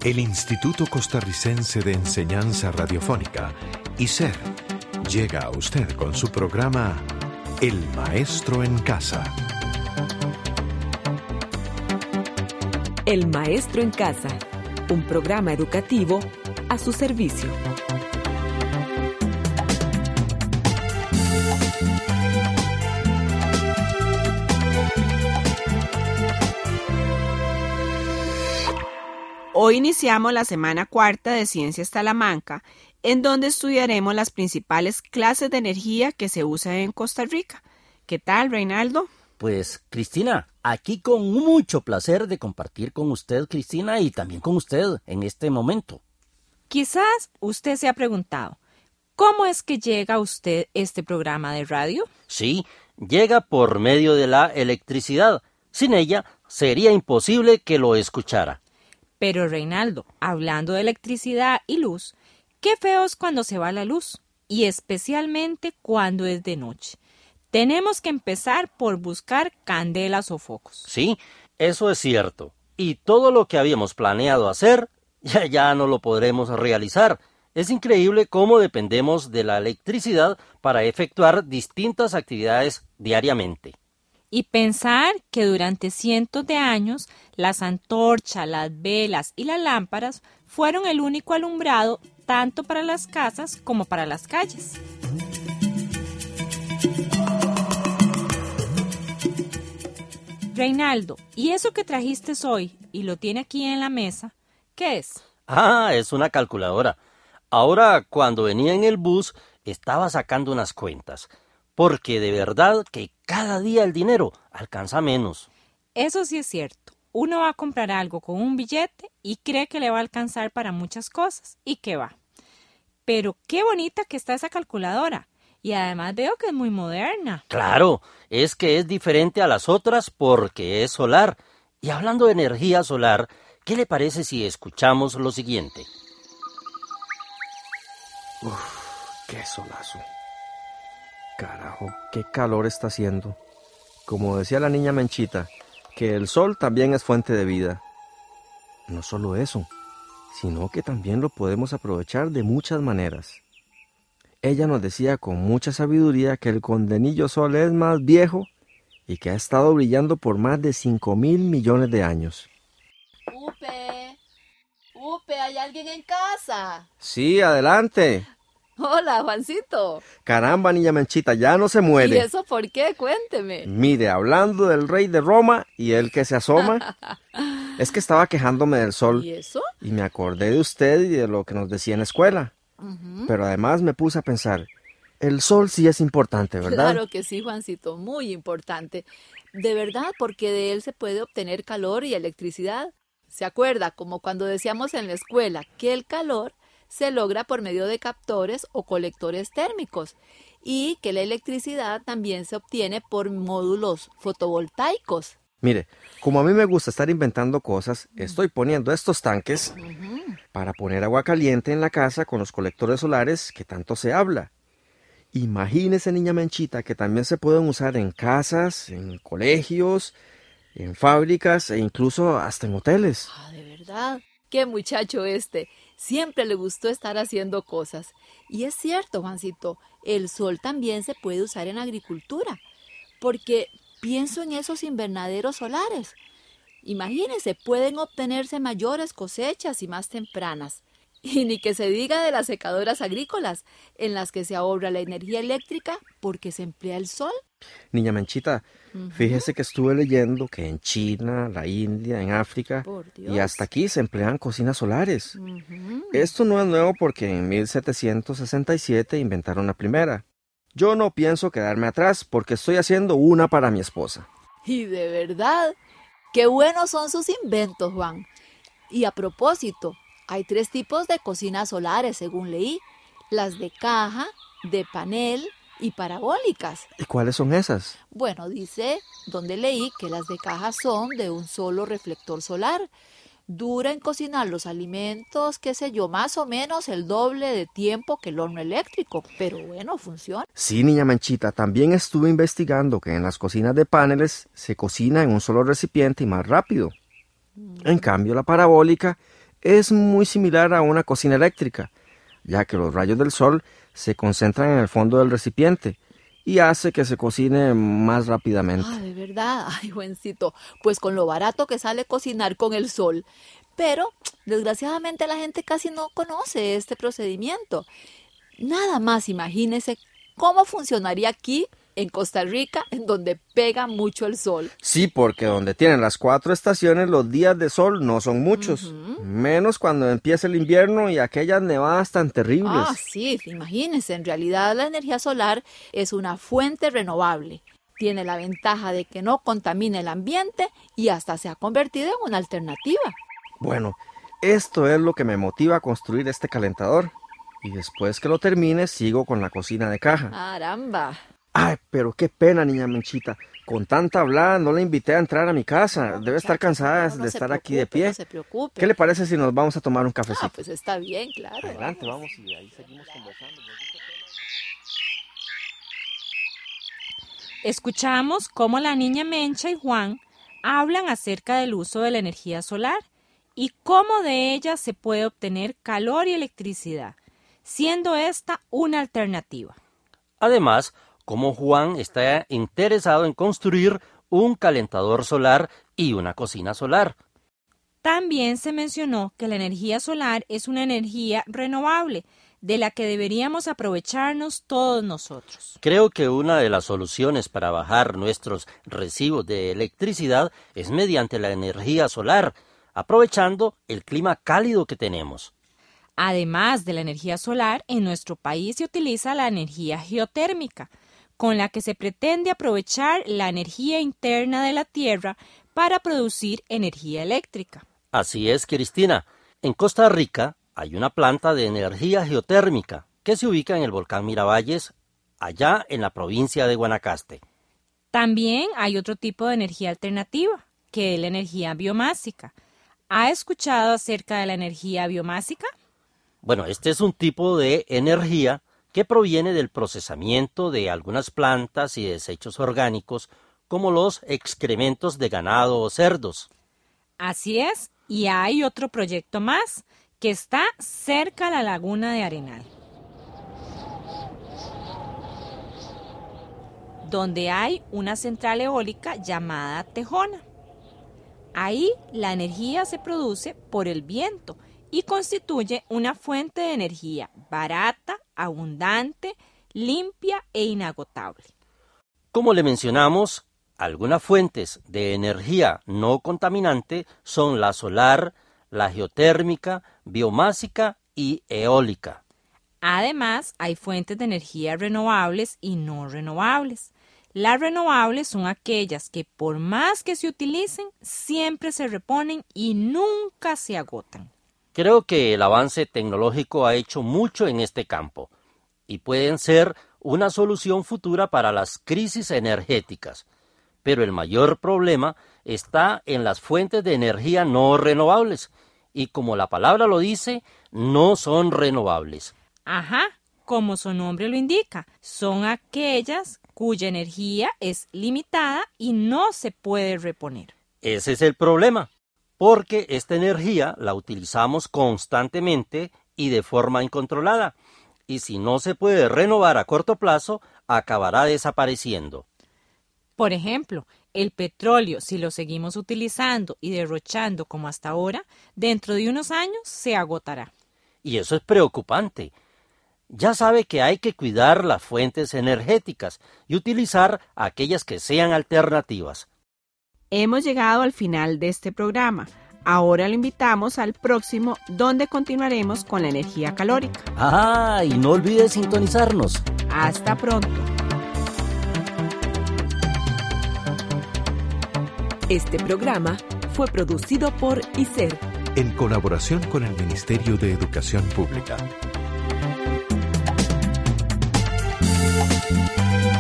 El Instituto Costarricense de Enseñanza Radiofónica, ICER, llega a usted con su programa El Maestro en Casa. El Maestro en Casa, un programa educativo a su servicio. Hoy iniciamos la semana cuarta de Ciencias Talamanca, en donde estudiaremos las principales clases de energía que se usan en Costa Rica. ¿Qué tal, Reinaldo? Pues, Cristina, aquí con mucho placer de compartir con usted, Cristina, y también con usted en este momento. Quizás usted se ha preguntado, ¿cómo es que llega a usted este programa de radio? Sí, llega por medio de la electricidad. Sin ella, sería imposible que lo escuchara. Pero, Reinaldo, hablando de electricidad y luz, qué feo es cuando se va la luz, y especialmente cuando es de noche. Tenemos que empezar por buscar candelas o focos. Sí, eso es cierto. Y todo lo que habíamos planeado hacer, ya no lo podremos realizar. Es increíble cómo dependemos de la electricidad para efectuar distintas actividades diariamente. Y pensar que durante cientos de años las antorchas, las velas y las lámparas fueron el único alumbrado tanto para las casas como para las calles. Reinaldo, ¿y eso que trajiste hoy y lo tiene aquí en la mesa, qué es? Es una calculadora. Ahora, cuando venía en el bus, estaba sacando unas cuentas. Porque de verdad que cada día el dinero alcanza menos. Eso sí es cierto. Uno va a comprar algo con un billete y cree que le va a alcanzar para muchas cosas, y que va. Pero qué bonita que está esa calculadora. Y además veo que es muy moderna. Claro, es que es diferente a las otras porque es solar. Y hablando de energía solar, ¿qué le parece si escuchamos lo siguiente? ¡Qué solazo! Carajo, qué calor está haciendo. Como decía la niña Menchita, que el sol también es fuente de vida. No solo eso, sino que también lo podemos aprovechar de muchas maneras. Ella nos decía con mucha sabiduría que el condenillo sol es más viejo y que ha estado brillando por más de 5,000 millones de años. ¡Upe! ¿Hay alguien en casa? Sí, adelante. Hola, Juancito. Caramba, niña Menchita, ya no se muere. ¿Y eso por qué? Cuénteme. Mire, hablando del rey de Roma y el que se asoma, es que estaba quejándome del sol. ¿Y eso? Y me acordé de usted y de lo que nos decía en la escuela. Pero además me puse a pensar, el sol sí es importante, ¿verdad? Claro que sí, Juancito, muy importante. De verdad, porque de él se puede obtener calor y electricidad. ¿Se acuerda? Como cuando decíamos en la escuela que el calor se logra por medio de captores o colectores térmicos y que la electricidad también se obtiene por módulos fotovoltaicos. Mire, como a mí me gusta estar inventando cosas, estoy poniendo estos tanques para poner agua caliente en la casa con los colectores solares que tanto se habla. Imagínese, niña Menchita, que también se pueden usar en casas, en colegios, en fábricas e incluso hasta en hoteles. ¿De verdad? ¡Qué muchacho este! Siempre le gustó estar haciendo cosas. Y es cierto, Juancito, el sol también se puede usar en agricultura, porque pienso en esos invernaderos solares. Imagínense, pueden obtenerse mayores cosechas y más tempranas. Y ni que se diga de las secadoras agrícolas, en las que se ahorra la energía eléctrica porque se emplea el sol. Niña Menchita, fíjese que estuve leyendo que en China, la India, en África y hasta aquí se emplean cocinas solares. Esto no es nuevo porque en 1767 inventaron la primera. Yo no pienso quedarme atrás porque estoy haciendo una para mi esposa. Y de verdad, qué buenos son sus inventos, Juan. Y a propósito, hay 3 tipos de cocinas solares, según leí. Las de caja, de panel y parabólicas. ¿Y cuáles son esas? Bueno, dice donde leí que las de caja son de un solo reflector solar. Dura en cocinar los alimentos, qué sé yo, más o menos el doble de tiempo que el horno eléctrico. Pero bueno, funciona. Sí, niña Menchita, también estuve investigando que en las cocinas de paneles se cocina en un solo recipiente y más rápido. En cambio, la parabólica es muy similar a una cocina eléctrica, ya que los rayos del sol se concentran en el fondo del recipiente y hace que se cocine más rápidamente. Ah, de verdad. Ay, Juancito, pues con lo barato que sale cocinar con el sol. Pero, desgraciadamente, la gente casi no conoce este procedimiento. Nada más imagínese cómo funcionaría aquí en Costa Rica, en donde pega mucho el sol. Sí, porque donde tienen las 4 estaciones, los días de sol no son muchos. Menos cuando empieza el invierno y aquellas nevadas tan terribles. Ah, sí, imagínense, en realidad la energía solar es una fuente renovable. Tiene la ventaja de que no contamina el ambiente y hasta se ha convertido en una alternativa. Bueno, esto es lo que me motiva a construir este calentador. Y después que lo termine, sigo con la cocina de caja. ¡Caramba! Ay, pero qué pena, niña Menchita. Con tanta hablada no la invité a entrar a mi casa. Debe estar cansada de estar aquí de pie. No se preocupe. ¿Qué le parece si nos vamos a tomar un cafecito? Ah, pues está bien, claro. Adelante, vamos y ahí seguimos conversando. Escuchamos cómo la niña Mencha y Juan hablan acerca del uso de la energía solar y cómo de ella se puede obtener calor y electricidad, siendo esta una alternativa. Además, cómo Juan está interesado en construir un calentador solar y una cocina solar. También se mencionó que la energía solar es una energía renovable, de la que deberíamos aprovecharnos todos nosotros. Creo que una de las soluciones para bajar nuestros recibos de electricidad es mediante la energía solar, aprovechando el clima cálido que tenemos. Además de la energía solar, en nuestro país se utiliza la energía geotérmica, con la que se pretende aprovechar la energía interna de la Tierra para producir energía eléctrica. Así es, Cristina. En Costa Rica hay una planta de energía geotérmica que se ubica en el volcán Miravalles, allá en la provincia de Guanacaste. También hay otro tipo de energía alternativa, que es la energía biomásica. ¿Ha escuchado acerca de la energía biomásica? Bueno, este es un tipo de energía que proviene del procesamiento de algunas plantas y desechos orgánicos, como los excrementos de ganado o cerdos. Así es, y hay otro proyecto más, que está cerca a la laguna de Arenal, donde hay una central eólica llamada Tejona. Ahí la energía se produce por el viento y constituye una fuente de energía barata, abundante, limpia e inagotable. Como le mencionamos, algunas fuentes de energía no contaminante son la solar, la geotérmica, biomásica y eólica. Además, hay fuentes de energía renovables y no renovables. Las renovables son aquellas que por más que se utilicen, siempre se reponen y nunca se agotan. Creo que el avance tecnológico ha hecho mucho en este campo y pueden ser una solución futura para las crisis energéticas. Pero el mayor problema está en las fuentes de energía no renovables y, como la palabra lo dice, no son renovables. Ajá, como su nombre lo indica, son aquellas cuya energía es limitada y no se puede reponer. Ese es el problema, porque esta energía la utilizamos constantemente y de forma incontrolada, y si no se puede renovar a corto plazo, acabará desapareciendo. Por ejemplo, el petróleo, si lo seguimos utilizando y derrochando como hasta ahora, dentro de unos años se agotará. Y eso es preocupante. Ya sabe que hay que cuidar las fuentes energéticas y utilizar aquellas que sean alternativas. Hemos llegado al final de este programa. Ahora lo invitamos al próximo, donde continuaremos con la energía calórica. Ah, y no olvide sintonizarnos. Hasta pronto. Este programa fue producido por ICER, en colaboración con el Ministerio de Educación Pública.